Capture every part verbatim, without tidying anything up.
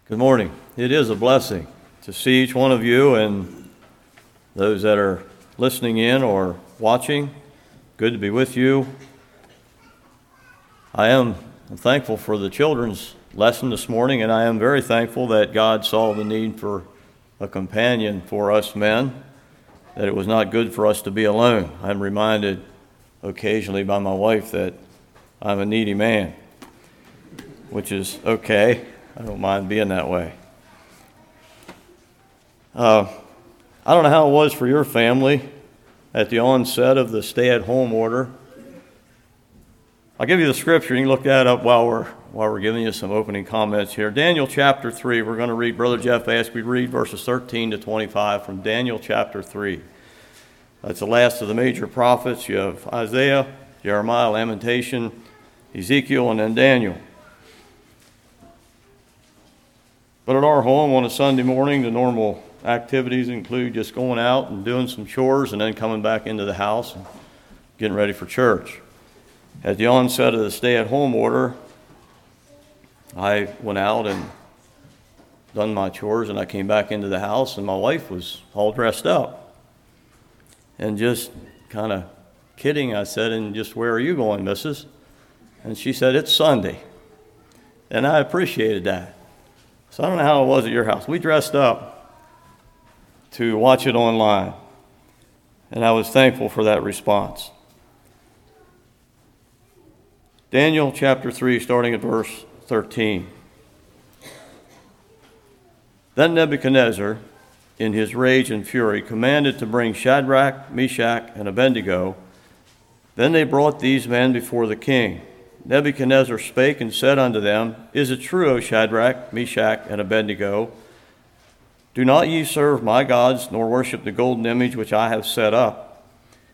Good morning. It is a blessing to see each one of you and those that are listening in or watching. Good to be with you. I am thankful for the children's lesson this morning, and I am very thankful that God saw the need for a companion for us men, that it was not good for us to be alone. I'm reminded occasionally by my wife that I'm a needy man, which is okay. I don't mind being that way. Uh, I don't know how it was for your family at the onset of the stay-at-home order. I'll give you the scripture. You can look that up while we're while we're giving you some opening comments here. Daniel chapter three. We're going to read. Brother Jeff asked we read verses thirteen to twenty-five from Daniel chapter three. That's the last of the major prophets. You have Isaiah, Jeremiah, Lamentation, Ezekiel, and then Daniel. But at our home on a Sunday morning, the normal activities include just going out and doing some chores and then coming back into the house and getting ready for church. At the onset of the stay-at-home order, I went out and done my chores, and I came back into the house, and my wife was all dressed up. And just kind of kidding, I said, and just, "Where are you going, missus?" And she said, "It's Sunday." And I appreciated that. So I don't know how it was at your house. We dressed up to watch it online, and I was thankful for that response. Daniel chapter three, starting at verse thirteen. Then Nebuchadnezzar, in his rage and fury, commanded to bring Shadrach, Meshach, and Abednego. Then they brought these men before the king. Nebuchadnezzar spake and said unto them, Is it true, O Shadrach, Meshach, and Abednego? Do not ye serve my gods, nor worship the golden image which I have set up?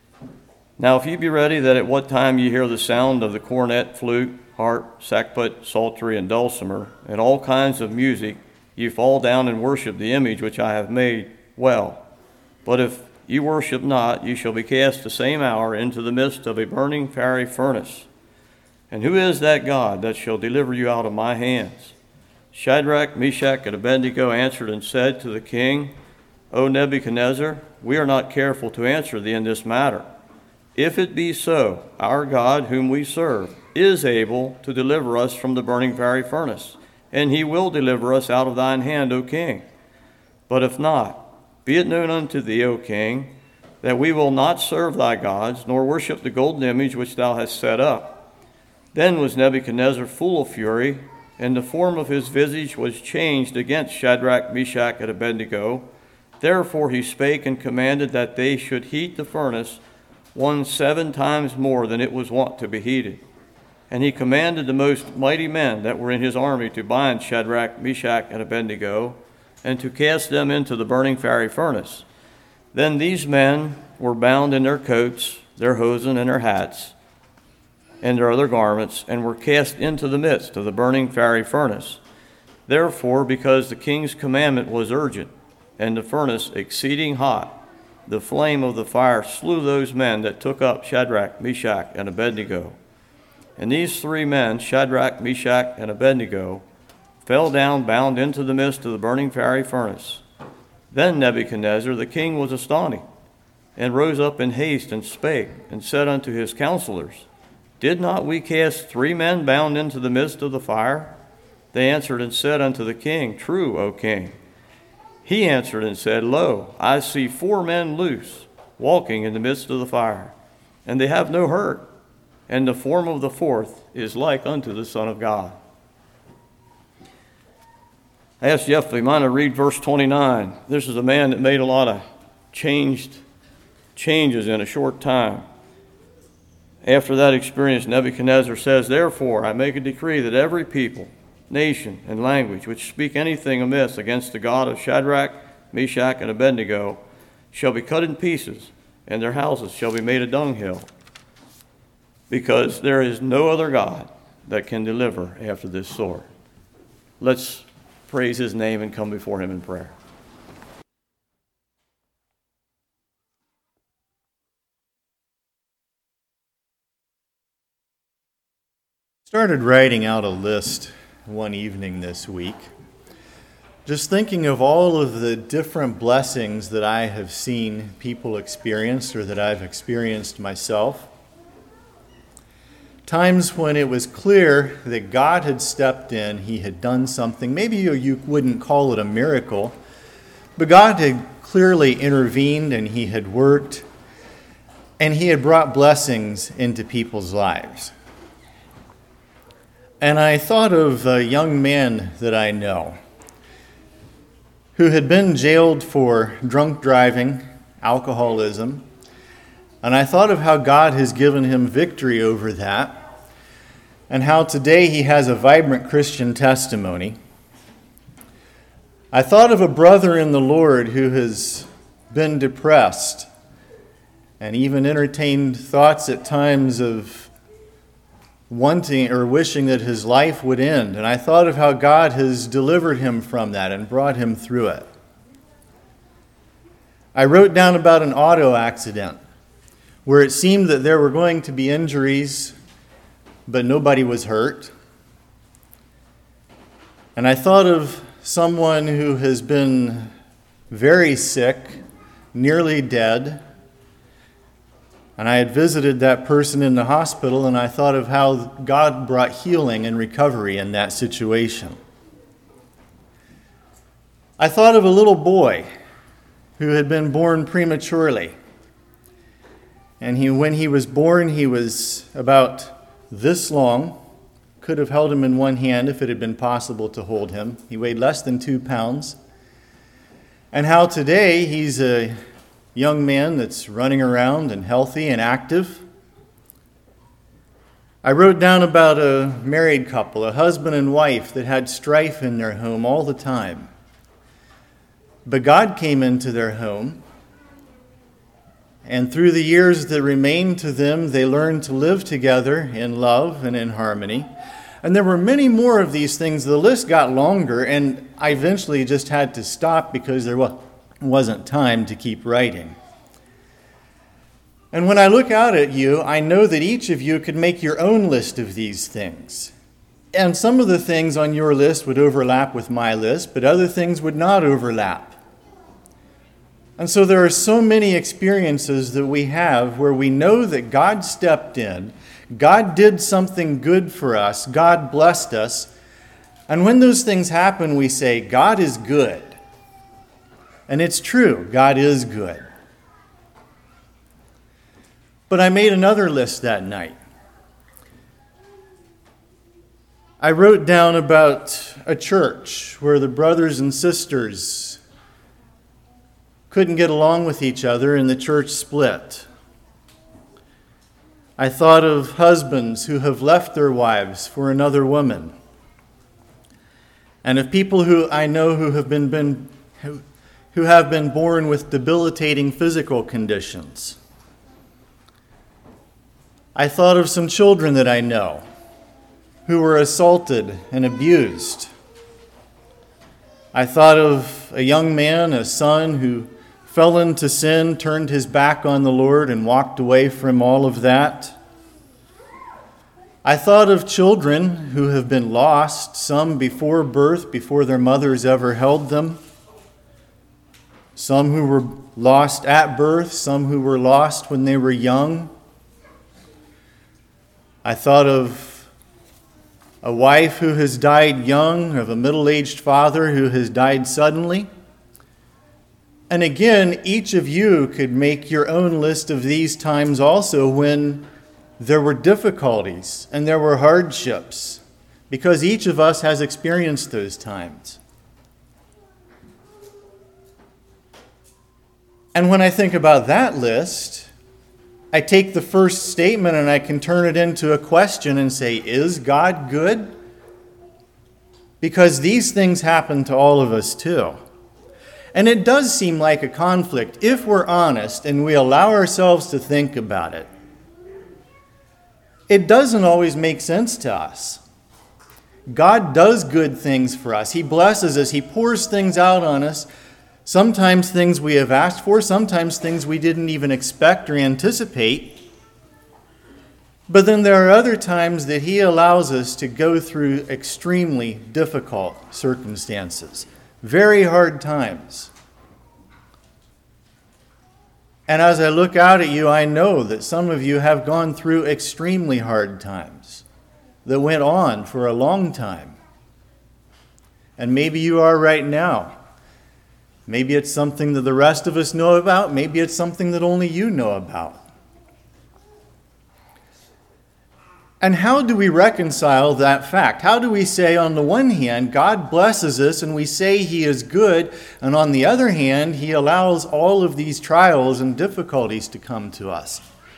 Now if ye be ready, that at what time ye hear the sound of the cornet, flute, harp, sackbut, psaltery, and dulcimer, and all kinds of music, ye fall down and worship the image which I have made well. But if ye worship not, ye shall be cast the same hour into the midst of a burning fiery furnace. And who is that God that shall deliver you out of my hands? Shadrach, Meshach, and Abednego answered and said to the king, O Nebuchadnezzar, we are not careful to answer thee in this matter. If it be so, our God, whom we serve, is able to deliver us from the burning fiery furnace, and he will deliver us out of thine hand, O king. But if not, be it known unto thee, O king, that we will not serve thy gods, nor worship the golden image which thou hast set up. Then was Nebuchadnezzar full of fury, and the form of his visage was changed against Shadrach, Meshach, and Abednego. Therefore he spake and commanded that they should heat the furnace one seven times more than it was wont to be heated. And he commanded the most mighty men that were in his army to bind Shadrach, Meshach, and Abednego, and to cast them into the burning fiery furnace. Then these men were bound in their coats, their hosen, and their hats, and their other garments, and were cast into the midst of the burning fiery furnace. Therefore, because the king's commandment was urgent, and the furnace exceeding hot, the flame of the fire slew those men that took up Shadrach, Meshach, and Abednego. And these three men, Shadrach, Meshach, and Abednego, fell down bound into the midst of the burning fiery furnace. Then Nebuchadnezzar the king was astonished, and rose up in haste, and spake, and said unto his counselors, Did not we cast three men bound into the midst of the fire? They answered and said unto the king, True, O king. He answered and said, Lo, I see four men loose, walking in the midst of the fire, and they have no hurt, and the form of the fourth is like unto the Son of God. I asked Jeff if he might read verse twenty-nine. This is a man that made a lot of changed changes in a short time. After that experience, Nebuchadnezzar says, Therefore I make a decree that every people, nation, and language which speak anything amiss against the God of Shadrach, Meshach, and Abednego shall be cut in pieces, and their houses shall be made a dunghill, because there is no other God that can deliver after this sort. Let's praise his name and come before him in prayer. Started writing out a list one evening this week Just thinking of all of the different blessings that I have seen people experience or that I've experienced myself. Times when it was clear that God had stepped in, He had done something. Maybe you, you wouldn't call it a miracle, but God had clearly intervened and He had worked and He had brought blessings into people's lives. And I thought of a young man that I know who had been jailed for drunk driving, alcoholism, and I thought of how God has given him victory over that, and how today he has a vibrant Christian testimony. I thought of a brother in the Lord who has been depressed and even entertained thoughts at times of wanting or wishing that his life would end. And I thought of how God has delivered him from that and brought him through it. I wrote down about an auto accident where it seemed that there were going to be injuries, but nobody was hurt. And I thought of someone who has been very sick, nearly dead, and I had visited that person in the hospital, and I thought of how God brought healing and recovery in that situation. I thought of a little boy who had been born prematurely. And he, when he was born, he was about this long. Could have held him in one hand if it had been possible to hold him. He weighed less than two pounds. And how today he's a young man that's running around and healthy and active. I wrote down about a married couple, a husband and wife that had strife in their home all the time. But God came into their home, and through the years that remained to them, they learned to live together in love and in harmony. And there were many more of these things. The list got longer, and I eventually just had to stop because there was wasn't time to keep writing. And when I look out at you, I know that each of you could make your own list of these things. And some of the things on your list would overlap with my list, but other things would not overlap. And so there are so many experiences that we have where we know that God stepped in, God did something good for us, God blessed us, and when those things happen, we say, God is good. And it's true, God is good. But I made another list that night. I wrote down about a church where the brothers and sisters couldn't get along with each other and the church split. I thought of husbands who have left their wives for another woman, and of people who I know who have been, been who, who have been born with debilitating physical conditions. I thought of some children that I know who were assaulted and abused. I thought of a young man, a son, who fell into sin, turned his back on the Lord, and walked away from all of that. I thought of children who have been lost, some before birth, before their mothers ever held them. Some who were lost at birth, some who were lost when they were young. I thought of a wife who has died young, of a middle-aged father who has died suddenly. And again, each of you could make your own list of these times also when there were difficulties and there were hardships, because each of us has experienced those times. And when I think about that list, I take the first statement and I can turn it into a question and say, is God good? Because these things happen to all of us too. And it does seem like a conflict if we're honest and we allow ourselves to think about it. It doesn't always make sense to us. God does good things for us. He blesses us. He pours things out on us. Sometimes things we have asked for, sometimes things we didn't even expect or anticipate. But then there are other times that He allows us to go through extremely difficult circumstances, very hard times. And as I look out at you, I know that some of you have gone through extremely hard times that went on for a long time. And maybe you are right now. Maybe it's something that the rest of us know about. Maybe it's something that only you know about. And how do we reconcile that fact? How do we say, on the one hand, God blesses us and we say He is good, and on the other hand, He allows all of these trials and difficulties to come to us?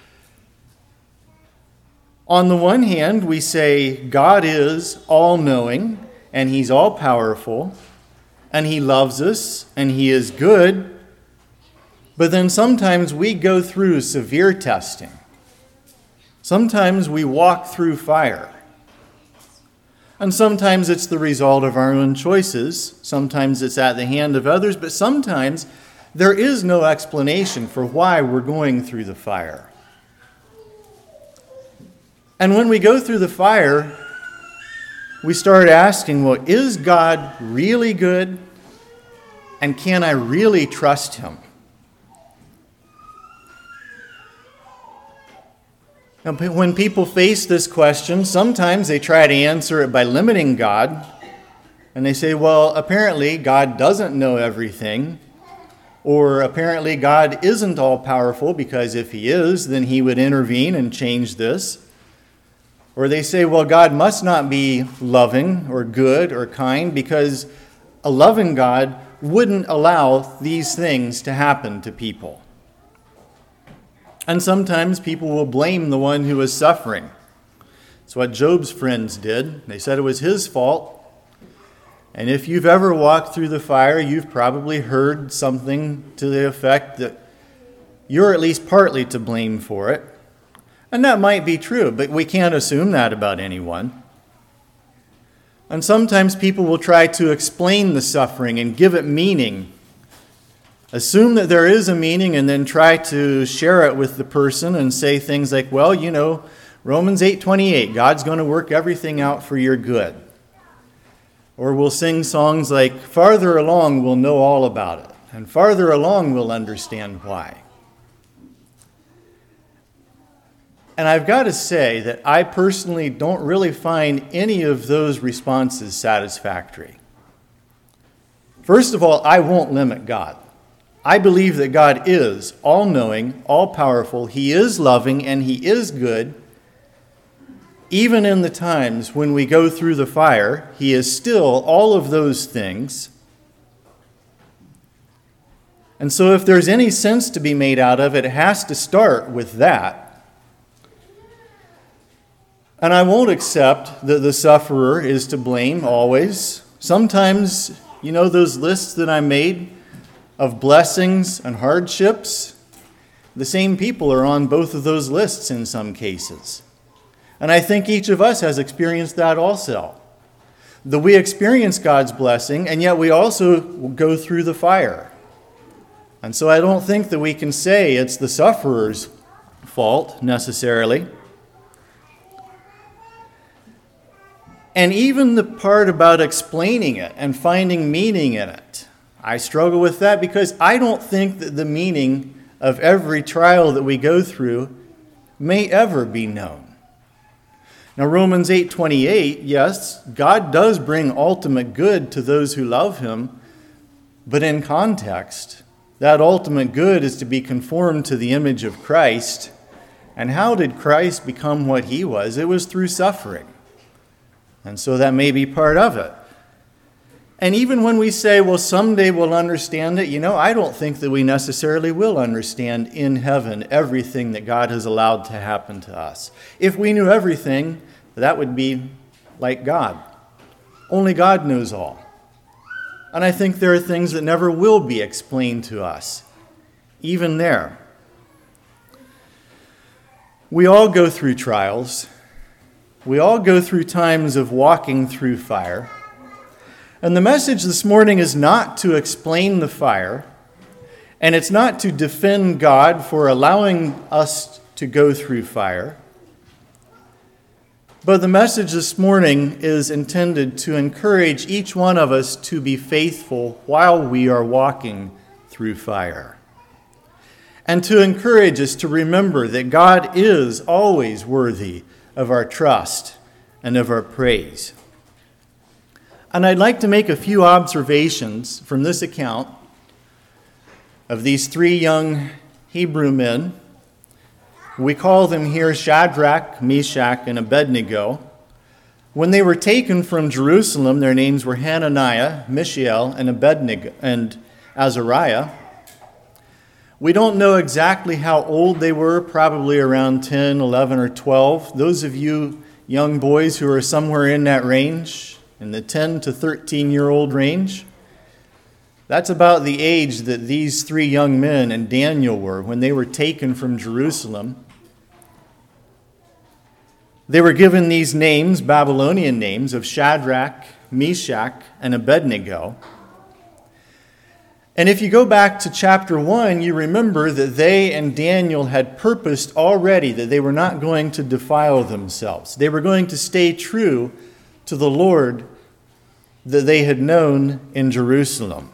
On the one hand, we say God is all-knowing and He's all-powerful and He loves us and He is good, but then sometimes we go through severe testing. Sometimes we walk through fire. And sometimes it's the result of our own choices. Sometimes it's at the hand of others. But sometimes there is no explanation for why we're going through the fire. And when we go through the fire, we start asking, well, is God really good? And can I really trust Him? Now, when people face this question, sometimes they try to answer it by limiting God. And they say, well, apparently God doesn't know everything. Or apparently God isn't all-powerful, because if He is, then He would intervene and change this. Or they say, well, God must not be loving or good or kind, because a loving God wouldn't allow these things to happen to people. And sometimes people will blame the one who is suffering. It's what Job's friends did. They said it was his fault. And if you've ever walked through the fire, you've probably heard something to the effect that you're at least partly to blame for it. And that might be true, but we can't assume that about anyone. And sometimes people will try to explain the suffering and give it meaning. Assume that there is a meaning and then try to share it with the person and say things like, well, you know, Romans eight twenty-eight, God's going to work everything out for your good. Or we'll sing songs like, farther along we'll know all about it, and farther along we'll understand why. And I've got to say that I personally don't really find any of those responses satisfactory. First of all, I won't limit God. I believe that God is all-knowing, all-powerful. He is loving, and He is good. Even in the times when we go through the fire, He is still all of those things. And so if there's any sense to be made out of it, it has to start with that. And I won't accept that the sufferer is to blame always. Sometimes, you know, those lists that I made of blessings and hardships, the same people are on both of those lists in some cases. And I think each of us has experienced that also. That we experience God's blessing, and yet we also go through the fire. And so I don't think that we can say it's the sufferer's fault necessarily. And even the part about explaining it and finding meaning in it, I struggle with that, because I don't think that the meaning of every trial that we go through may ever be known. Now, Romans eight twenty-eight, yes, God does bring ultimate good to those who love Him, but in context, that ultimate good is to be conformed to the image of Christ. And how did Christ become what He was? It was through suffering. And so that may be part of it. And even when we say, well, someday we'll understand it, you know, I don't think that we necessarily will understand in heaven everything that God has allowed to happen to us. If we knew everything, that would be like God. Only God knows all. And I think there are things that never will be explained to us, even there. We all go through trials. We all go through times of walking through fire. And the message this morning is not to explain the fire, and it's not to defend God for allowing us to go through fire. But the message this morning is intended to encourage each one of us to be faithful while we are walking through fire. And to encourage us to remember that God is always worthy of our trust and of our praise. And I'd like to make a few observations from this account of these three young Hebrew men. We call them here Shadrach, Meshach, and Abednego. When they were taken from Jerusalem, their names were Hananiah, Mishael, and Abednego, and Azariah. We don't know exactly how old they were, probably around ten, eleven, or twelve. Those of you young boys who are somewhere in that range, in the ten to thirteen-year-old range, that's about the age that these three young men and Daniel were when they were taken from Jerusalem. They were given these names, Babylonian names, of Shadrach, Meshach, and Abednego. And if you go back to chapter one, you remember that they and Daniel had purposed already that they were not going to defile themselves. They were going to stay true to the Lord that they had known in Jerusalem.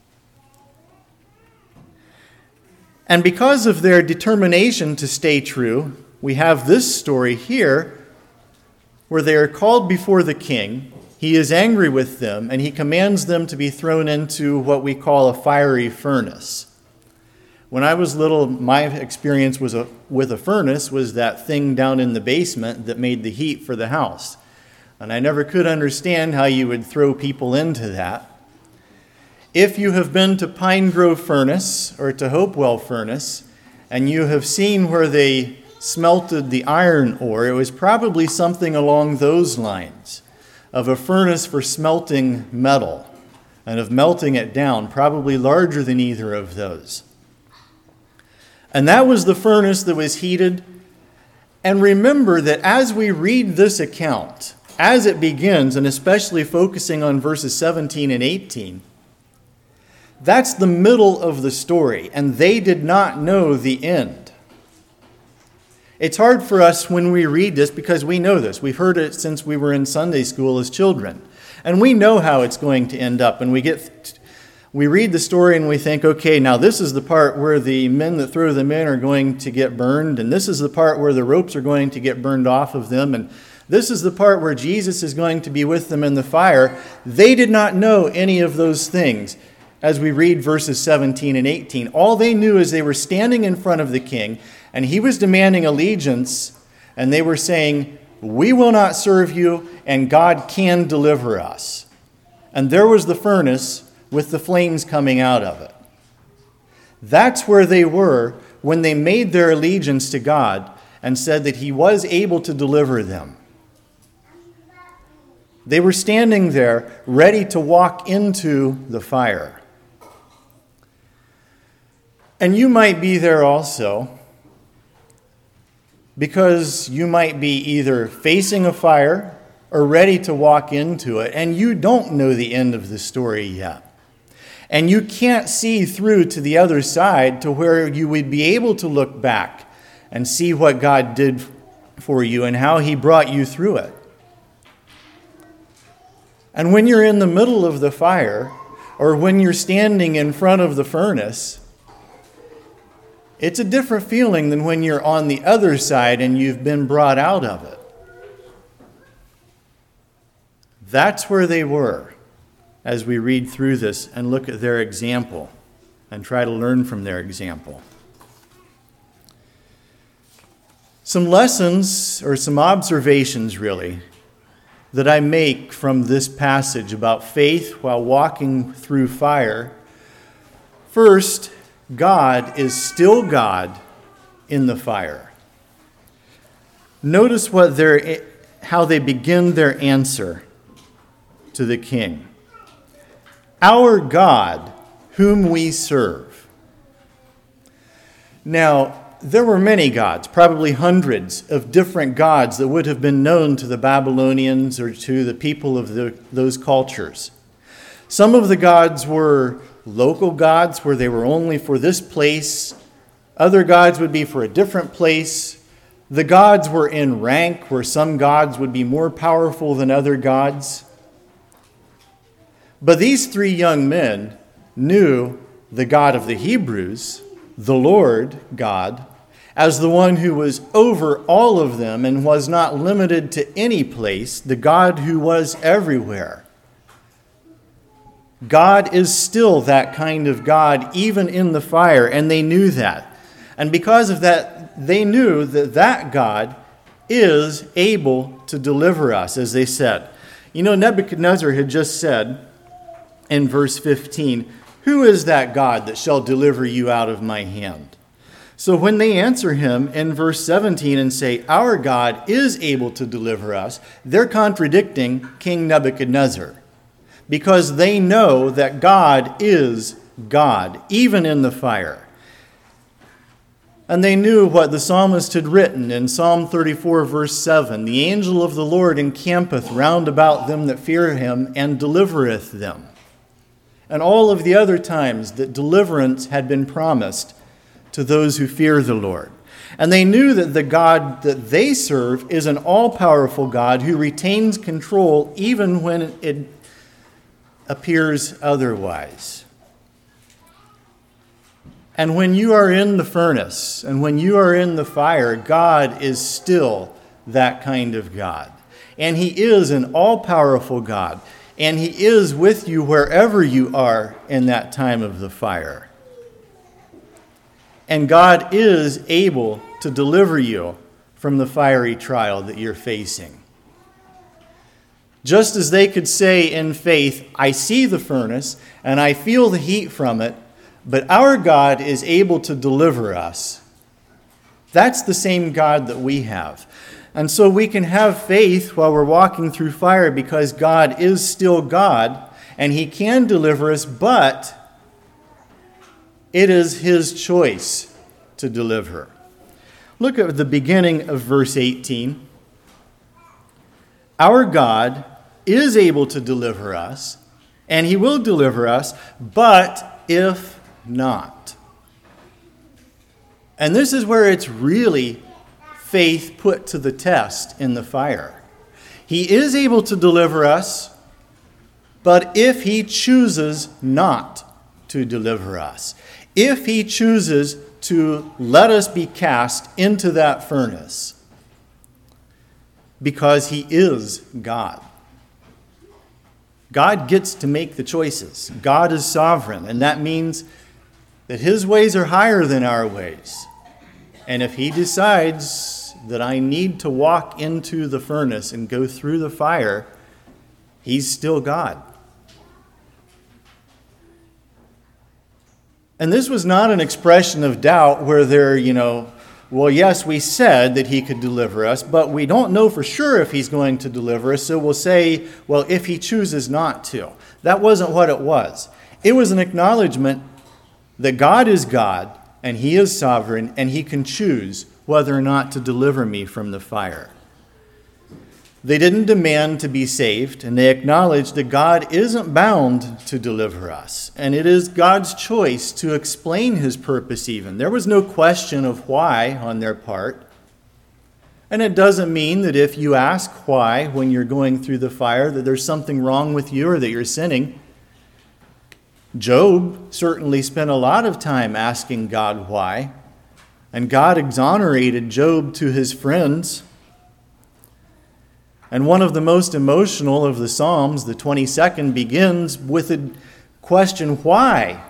And because of their determination to stay true, we have this story here where they are called before the king. He is angry with them, and he commands them to be thrown into what we call a fiery furnace. When I was little, my experience was a, with a furnace was that thing down in the basement that made the heat for the house. And I never could understand how you would throw people into that. If you have been to Pine Grove Furnace or to Hopewell Furnace, and you have seen where they smelted the iron ore, it was probably something along those lines, of a furnace for smelting metal and of melting it down, probably larger than either of those. And that was the furnace that was heated. And remember that as we read this account, as it begins, and especially focusing on verses seventeen and eighteen, that's the middle of the story, and they did not know the end. It's hard for us when we read this because we know this. We've heard it since we were in Sunday school as children. And we know how it's going to end up. And we get, we read the story and we think, okay, now this is the part where the men that throw them in are going to get burned. And this is the part where the ropes are going to get burned off of them. And this is the part where Jesus is going to be with them in the fire. They did not know any of those things as we read verses seventeen and eighteen. All they knew is they were standing in front of the king, and he was demanding allegiance, and they were saying, we will not serve you, and God can deliver us. And there was the furnace with the flames coming out of it. That's where they were when they made their allegiance to God and said that he was able to deliver them. They were standing there ready to walk into the fire. And you might be there also, because you might be either facing a fire or ready to walk into it, and you don't know the end of the story yet. And you can't see through to the other side to where you would be able to look back and see what God did for you and how he brought you through it. And when you're in the middle of the fire, or when you're standing in front of the furnace, it's a different feeling than when you're on the other side and you've been brought out of it. That's where they were as we read through this and look at their example and try to learn from their example. Some lessons or some observations, really, that I make from this passage about faith while walking through fire. First, God is still God in the fire. Notice what their, how they begin their answer to the king. Our God, whom we serve. Now, there were many gods, probably hundreds of different gods that would have been known to the Babylonians or to the people of the, those cultures. Some of the gods were local gods where they were only for this place. Other gods would be for a different place. The gods were in rank, where some gods would be more powerful than other gods. But these three young men knew the God of the Hebrews, the Lord God, as the one who was over all of them and was not limited to any place, the God who was everywhere. God is still that kind of God, even in the fire, and they knew that. And because of that, they knew that that God is able to deliver us, as they said. You know, Nebuchadnezzar had just said in verse fifteen, "Who is that God that shall deliver you out of my hand?" So when they answer him in verse seventeen and say, "Our God is able to deliver us," they're contradicting King Nebuchadnezzar, because they know that God is God, even in the fire. And they knew what the psalmist had written in Psalm thirty-four, verse seven, "The angel of the Lord encampeth round about them that fear him, and delivereth them." And all of the other times that deliverance had been promised to those who fear the Lord. And they knew that the God that they serve is an all-powerful God who retains control even when it appears otherwise. And when you are in the furnace and when you are in the fire, God is still that kind of God. And he is an all-powerful God. And he is with you wherever you are in that time of the fire. And God is able to deliver you from the fiery trial that you're facing. Just as they could say in faith, "I see the furnace and I feel the heat from it, but our God is able to deliver us." That's the same God that we have. And so we can have faith while we're walking through fire because God is still God and he can deliver us, but it is his choice to deliver. Look at the beginning of verse eighteen. Our God is able to deliver us, and he will deliver us, but if not. And this is where it's really faith put to the test in the fire. He is able to deliver us, but if he chooses not to deliver us, if he chooses to let us be cast into that furnace, because he is God. God gets to make the choices. God is sovereign, and that means that his ways are higher than our ways. And if he decides that I need to walk into the furnace and go through the fire, he's still God. And this was not an expression of doubt where they're, you know, well, yes, we said that he could deliver us, but we don't know for sure if he's going to deliver us, so we'll say, well, if he chooses not to. That wasn't what it was. It was an acknowledgement that God is God, and he is sovereign, and he can choose whether or not to deliver me from the fire. They didn't demand to be saved, and they acknowledged that God isn't bound to deliver us. And it is God's choice to explain his purpose even. There was no question of why on their part. And it doesn't mean that if you ask why when you're going through the fire, that there's something wrong with you or that you're sinning. Job certainly spent a lot of time asking God why. And God exonerated Job to his friends. And one of the most emotional of the Psalms, the twenty-second, begins with a question, why?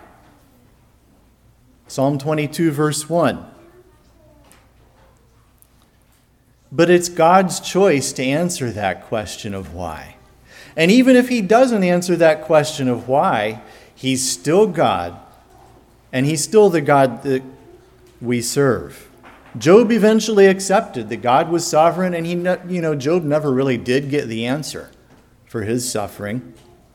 Psalm twenty-two, verse one. But it's God's choice to answer that question of why. And even if he doesn't answer that question of why, he's still God, and he's still the God that we serve. Job eventually accepted that God was sovereign, and he, you know, Job never really did get the answer for his suffering.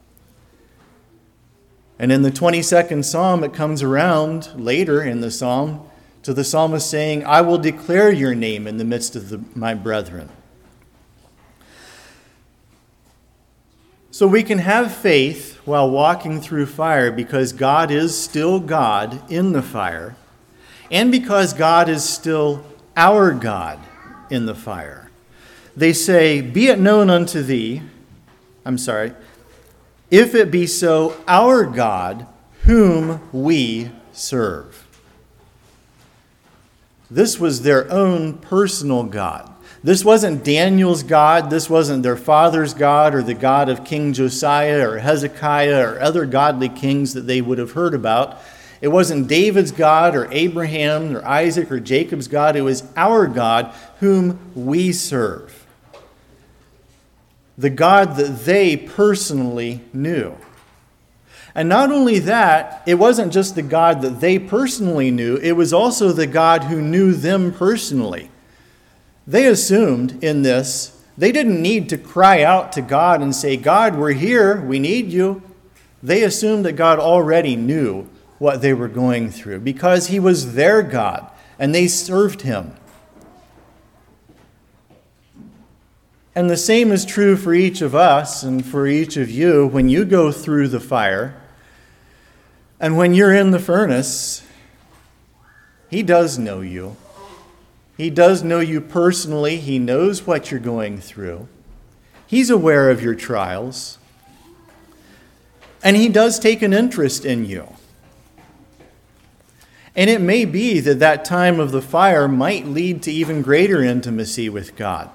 And in the twenty-second Psalm, it comes around later in the Psalm to the psalmist saying, "I will declare your name in the midst of the, my brethren." So we can have faith while walking through fire because God is still God in the fire, and because God is still our God in the fire. They say, "Be it known unto thee," I'm sorry, "if it be so, our God, whom we serve." This was their own personal God. This wasn't Daniel's God. This wasn't their father's God or the God of King Josiah or Hezekiah or other godly kings that they would have heard about. It wasn't David's God or Abraham or Isaac or Jacob's God. It was our God whom we serve. The God that they personally knew. And not only that, it wasn't just the God that they personally knew, it was also the God who knew them personally. They assumed in this, they didn't need to cry out to God and say, "God, we're here, we need you." They assumed that God already knew what they were going through because he was their God and they served him. And the same is true for each of us and for each of you when you go through the fire. And when you're in the furnace, he does know you. He does know you personally. He knows what you're going through. He's aware of your trials. And he does take an interest in you. And it may be that that time of the fire might lead to even greater intimacy with God.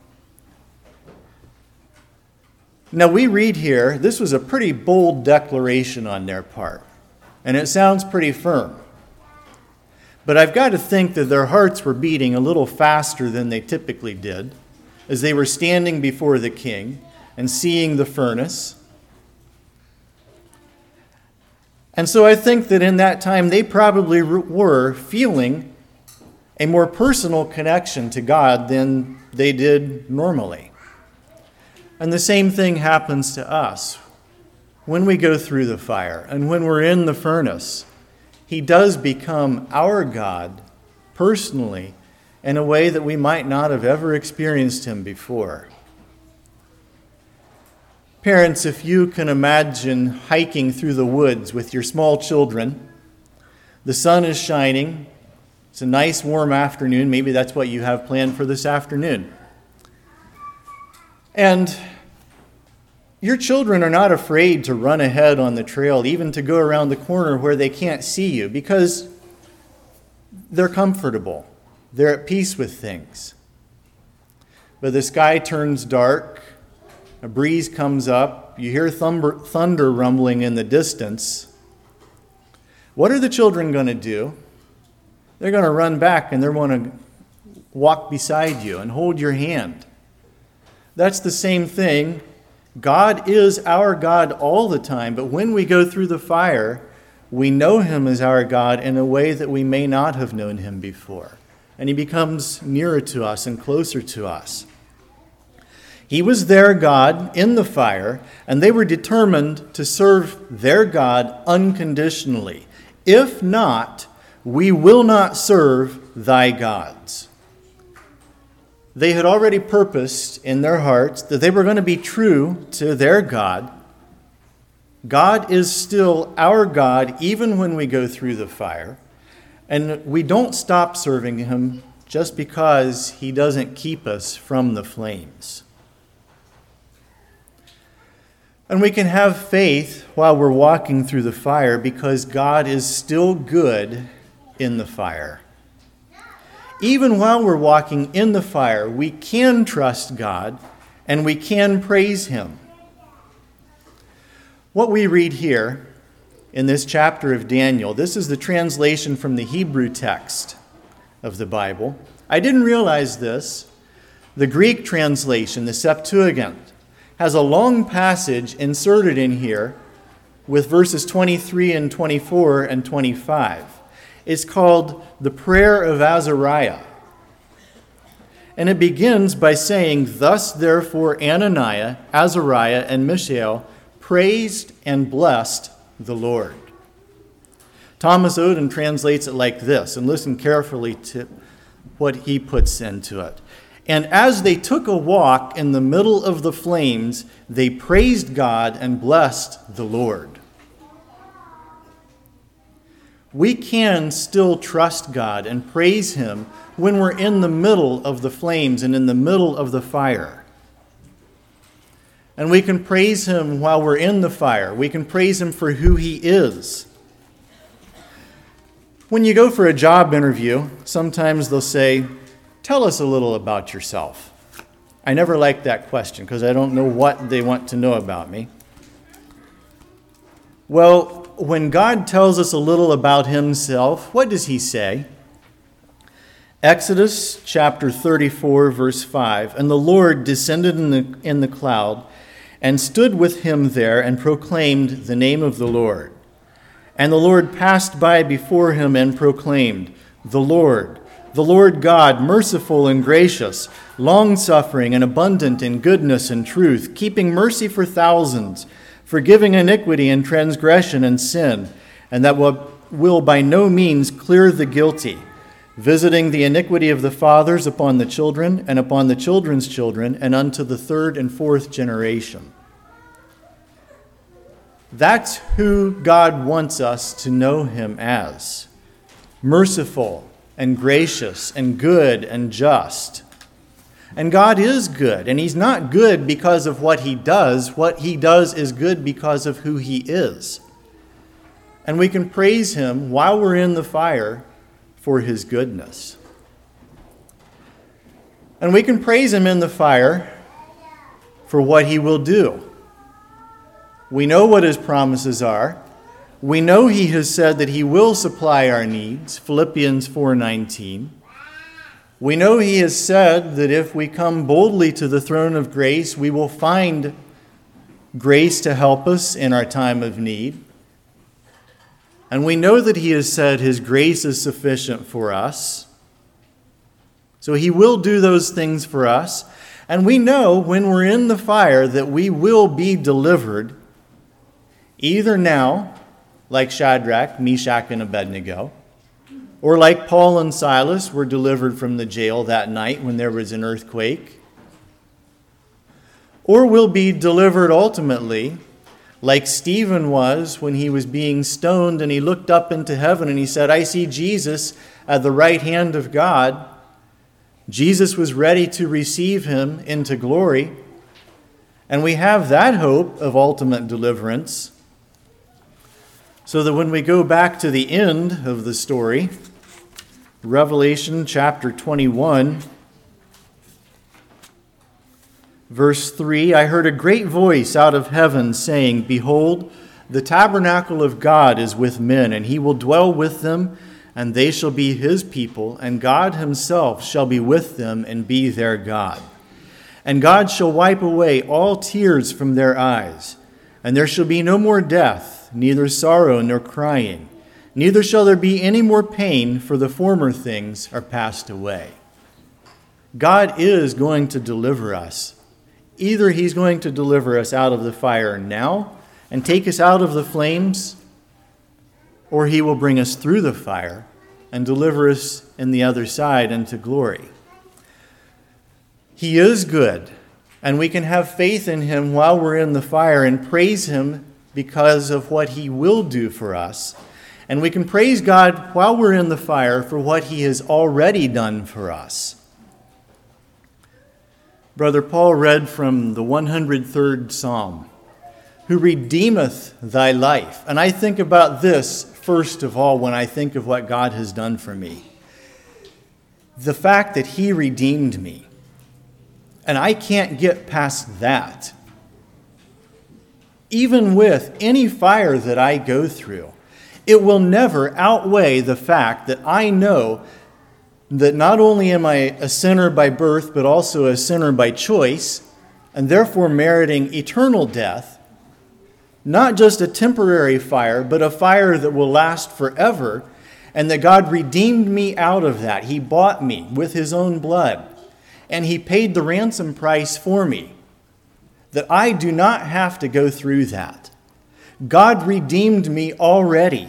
Now we read here, this was a pretty bold declaration on their part. And it sounds pretty firm. But I've got to think that their hearts were beating a little faster than they typically did as they were standing before the king and seeing the furnace. And so I think that in that time they probably were feeling a more personal connection to God than they did normally. And the same thing happens to us when we go through the fire and when we're in the furnace. He does become our God personally in a way that we might not have ever experienced him before. Parents, if you can imagine hiking through the woods with your small children, the sun is shining, it's a nice warm afternoon, maybe that's what you have planned for this afternoon. And your children are not afraid to run ahead on the trail, even to go around the corner where they can't see you, because they're comfortable. They're at peace with things. But the sky turns dark, a breeze comes up, you hear thunder, thunder rumbling in the distance. What are the children going to do? They're going to run back and they're going to walk beside you and hold your hand. That's the same thing. God is our God all the time, but when we go through the fire, we know him as our God in a way that we may not have known him before. And he becomes nearer to us and closer to us. He was their God in the fire, and they were determined to serve their God unconditionally. If not, we will not serve thy gods. They had already purposed in their hearts that they were going to be true to their God. God is still our God even when we go through the fire. And we don't stop serving him just because he doesn't keep us from the flames. And we can have faith while we're walking through the fire because God is still good in the fire. Even while we're walking in the fire, we can trust God and we can praise him. What we read here in this chapter of Daniel, this is the translation from the Hebrew text of the Bible. I didn't realize this. The Greek translation, the Septuagint, has a long passage inserted in here with verses twenty-three and twenty-four and twenty-five. It's called the Prayer of Azariah. And it begins by saying, "Thus therefore Ananiah, Azariah, and Mishael praised and blessed the Lord." Thomas Oden translates it like this, and listen carefully to what he puts into it. "And as they took a walk in the middle of the flames, they praised God and blessed the Lord." we can still trust God and praise Him when we're in the middle of the flames and in the middle of the fire. And we can praise Him while we're in the fire. We can praise Him for who He is. When you go for a job interview, sometimes they'll say, "Tell us a little about yourself." I never like that question because I don't know what they want to know about me. Well, when God tells us a little about Himself, what does He say? Exodus chapter thirty-four, verse five, "And the Lord descended in the, in the cloud and stood with him there and proclaimed the name of the Lord. And the Lord passed by before him and proclaimed, 'The Lord, the Lord God, merciful and gracious, long-suffering and abundant in goodness and truth, keeping mercy for thousands, forgiving iniquity and transgression and sin, and that will, will by no means clear the guilty, visiting the iniquity of the fathers upon the children and upon the children's children and unto the third and fourth generation.'" That's who God wants us to know Him as. Merciful and gracious and good and just. And God is good, and He's not good because of what He does. What He does is good because of who He is. And we can praise Him while we're in the fire for His goodness. And we can praise Him in the fire for what He will do. We know what His promises are. We know He has said that He will supply our needs, Philippians four nineteen. We know He has said that if we come boldly to the throne of grace, we will find grace to help us in our time of need. And we know that He has said His grace is sufficient for us. So He will do those things for us. And we know when we're in the fire that we will be delivered, either now, like Shadrach, Meshach, and Abednego, or like Paul and Silas were delivered from the jail that night when there was an earthquake, or will be delivered ultimately, like Stephen was when he was being stoned and he looked up into heaven and he said, "I see Jesus at the right hand of God." Jesus was ready to receive him into glory, and we have that hope of ultimate deliverance. So that when we go back to the end of the story, Revelation chapter twenty-one, verse three, "I heard a great voice out of heaven saying, 'Behold, the tabernacle of God is with men, and He will dwell with them, and they shall be His people, and God Himself shall be with them and be their God. And God shall wipe away all tears from their eyes, and there shall be no more death, neither sorrow nor crying, neither shall there be any more pain, for the former things are passed away.'" God is going to deliver us. Either He's going to deliver us out of the fire now and take us out of the flames, or He will bring us through the fire and deliver us in the other side into glory. He is good, and we can have faith in Him while we're in the fire and praise Him because of what He will do for us. And we can praise God while we're in the fire for what He has already done for us. Brother Paul read from the one hundred third Psalm, "Who redeemeth thy life." And I think about this first of all when I think of what God has done for me. The fact that He redeemed me. And I can't get past that. Even with any fire that I go through, it will never outweigh the fact that I know that not only am I a sinner by birth, but also a sinner by choice, and therefore meriting eternal death, not just a temporary fire, but a fire that will last forever, and that God redeemed me out of that. He bought me with His own blood, and He paid the ransom price for me, that I do not have to go through that. God redeemed me already.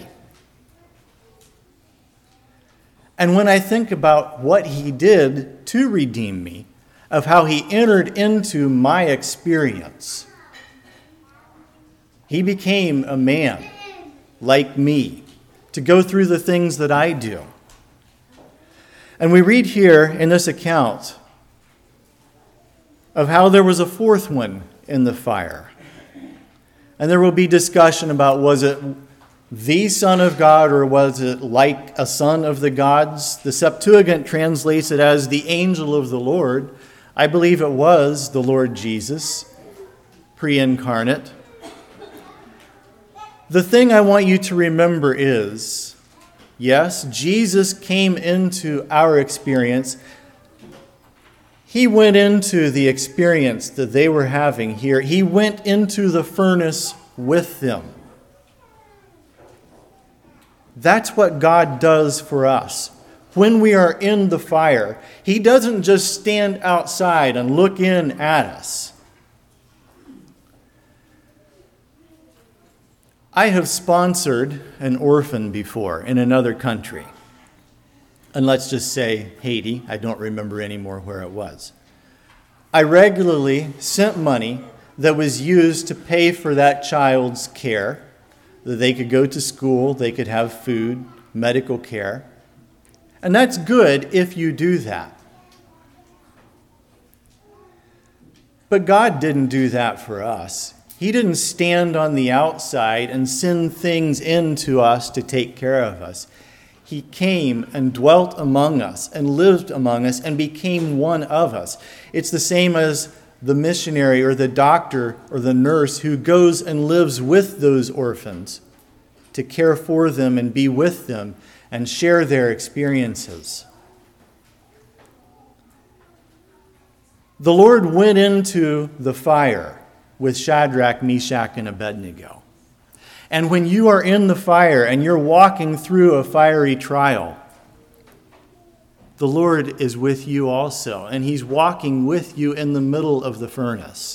And when I think about what He did to redeem me, of how He entered into my experience, He became a man like me. to go through the things that I do. And we read here in this account of how there was a fourth one in the fire. And there will be discussion about, was it the Son of God or was it like a son of the gods? The Septuagint translates it as the angel of the Lord. I believe it was the Lord Jesus, pre-incarnate. The thing I want you to remember is, yes, Jesus came into our experience. He went into the experience that they were having here. He went into the furnace with them. That's what God does for us. When we are in the fire, He doesn't just stand outside and look in at us. I have sponsored an orphan before in another country. And let's just say Haiti. I don't remember anymore where it was. I regularly sent money that was used to pay for that child's care, that they could go to school, they could have food, medical care. And that's good if you do that. But God didn't do that for us. He didn't stand on the outside and send things into us to take care of us. He came and dwelt among us and lived among us and became one of us. It's the same as the missionary or the doctor or the nurse who goes and lives with those orphans to care for them and be with them and share their experiences. The Lord went into the fire with Shadrach, Meshach, and Abednego. And when you are in the fire and you're walking through a fiery trial, the Lord is with you also, and He's walking with you in the middle of the furnace.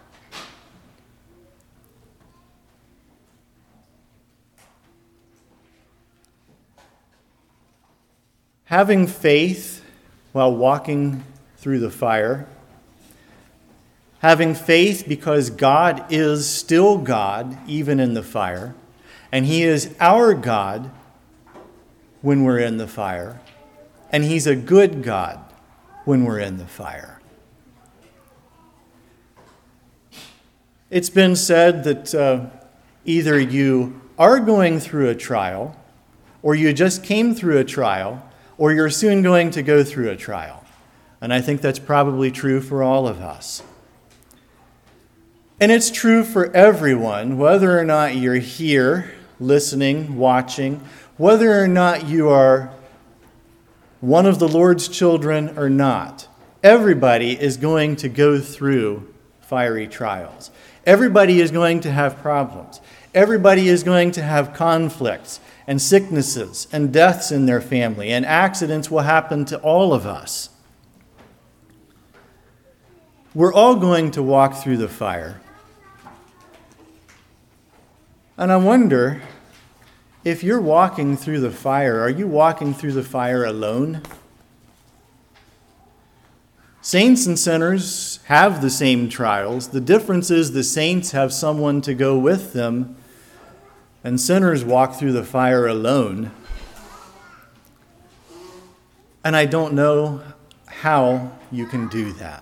Having faith while walking through the fire, having faith because God is still God, even in the fire, and He is our God when we're in the fire, and He's a good God when we're in the fire. It's been said that uh, either you are going through a trial, or you just came through a trial, or you're soon going to go through a trial. And I think that's probably true for all of us. And it's true for everyone, whether or not you're here, listening, watching, whether or not you are one of the Lord's children or not. Everybody is going to go through fiery trials. Everybody is going to have problems. Everybody is going to have conflicts and sicknesses and deaths in their family, and accidents will happen to all of us. We're all going to walk through the fire. And I wonder, if you're walking through the fire, are you walking through the fire alone? Saints and sinners have the same trials. The difference is the saints have someone to go with them, and sinners walk through the fire alone. And I don't know how you can do that.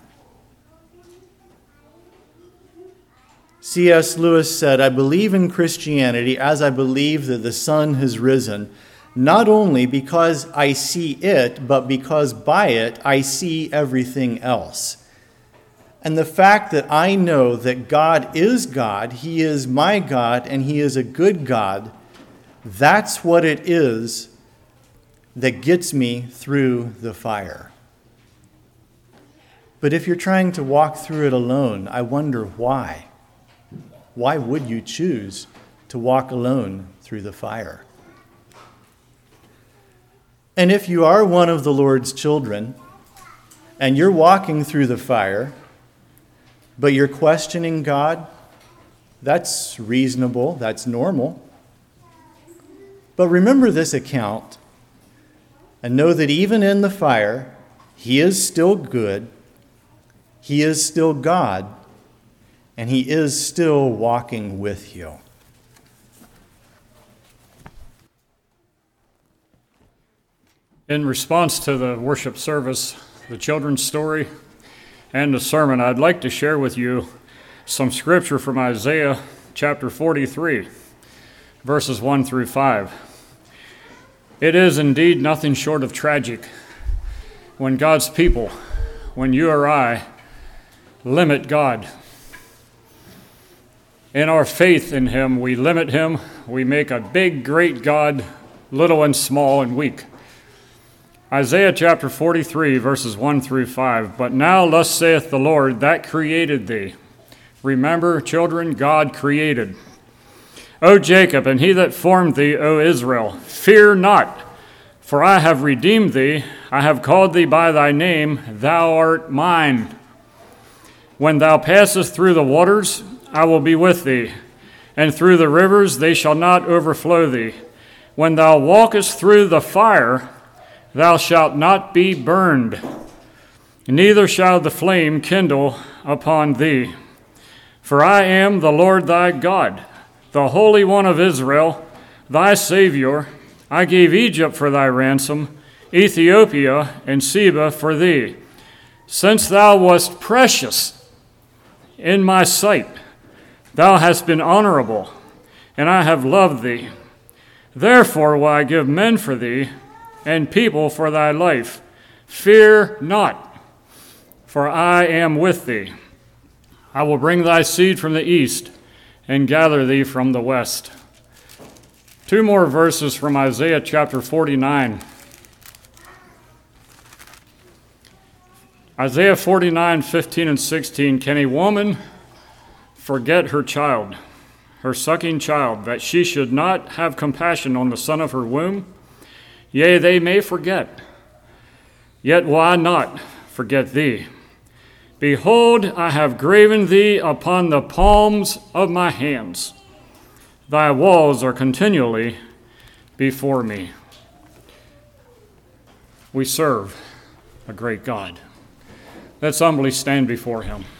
C S Lewis said, "I believe in Christianity as I believe that the sun has risen, not only because I see it, but because by it I see everything else. And the fact that I know that God is God, He is my God, and He is a good God, that's what it is that gets me through the fire." But if you're trying to walk through it alone, I wonder why. Why would you choose to walk alone through the fire? And if you are one of the Lord's children, and you're walking through the fire, but you're questioning God, that's reasonable, that's normal. But remember this account, and know that even in the fire, He is still good, He is still God, and He is still walking with you. In response to the worship service, the children's story, and the sermon, I'd like to share with you some scripture from Isaiah chapter forty-three, verses one through five. It is indeed nothing short of tragic when God's people, when you or I, limit God. In our faith in Him, we limit Him. We make a big, great God little and small and weak. Isaiah chapter forty-three, verses one through five. But now thus saith the Lord that created thee. Remember, children, God created. O Jacob, and he that formed thee, O Israel, fear not, for I have redeemed thee. I have called thee by thy name, thou art mine. When thou passest through the waters, I will be with thee, and through the rivers they shall not overflow thee. When thou walkest through the fire, thou shalt not be burned, neither shall the flame kindle upon thee. For I am the Lord thy God, the Holy One of Israel, thy Savior. I gave Egypt for thy ransom, Ethiopia and Seba for thee. Since thou wast precious in my sight, thou hast been honorable, and I have loved thee. Therefore will I give men for thee, and people for thy life. Fear not, for I am with thee. I will bring thy seed from the east, and gather thee from the west. Two more verses from Isaiah chapter forty-nine. Isaiah forty-nine, fifteen and sixteen. Can a woman forget her child, her sucking child, that she should not have compassion on the son of her womb? Yea, they may forget, yet will I not forget thee. Behold, I have graven thee upon the palms of my hands. Thy walls are continually before me. We serve a great God. Let's humbly stand before him.